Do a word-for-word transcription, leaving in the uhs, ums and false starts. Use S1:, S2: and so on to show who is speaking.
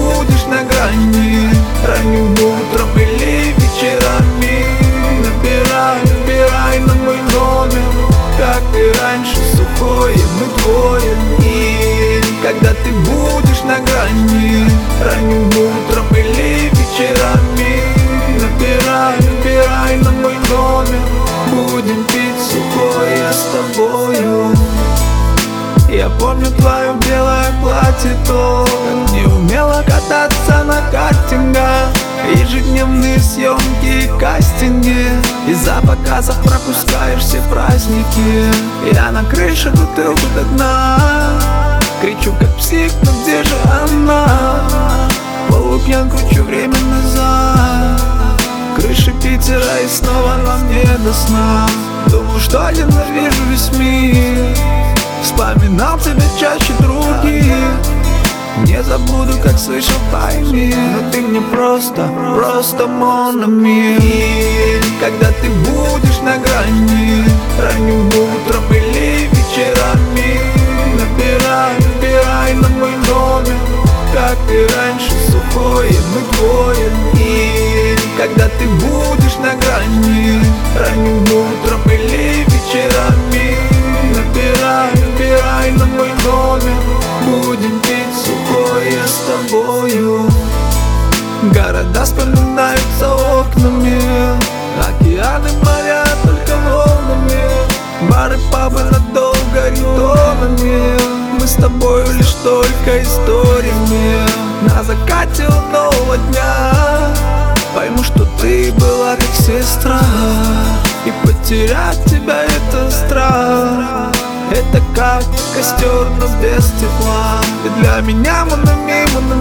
S1: будешь на грани, ранним утром или вечерами, набирай, набирай на мой номер, как и раньше, сухое мы двое. И когда ты будешь на грани, ранним утром или вечерами, набирай, набирай на мой номер, будем пить сухое с тобою. Я помню твое белое платье, то как не умела кататься на картингах, ежедневные съемки и кастинги, из-за показов пропускаешь все праздники. Я на крыше бутылку до дна, кричу как псих, но где же она? Полупьян кручу время назад, крыши Питера и снова нам не до сна. Думаю, что ненавижу весь мир, вспоминал тебя чаще других. Не забуду, как слышал пойми, но ты мне просто, просто mon ami. И когда ты будешь на грани, ранним утром или вечерами, набирай, набирай на мой номер, как и раньше, сухое мы двое. И когда ты будешь на грани, ранним утром или вечерами, набирай, набирай на мой номер, будем пить сухое с тобою. Города вспоминаются окнами, океаны, моря только волнами, бары, пабы надолго ритонами, мы с тобою лишь только историями. На закате нового дня пойму, что ты была как сестра, и потерять тебя это страх. Это как костер, но без тепла. Ты для меня mon ami, mon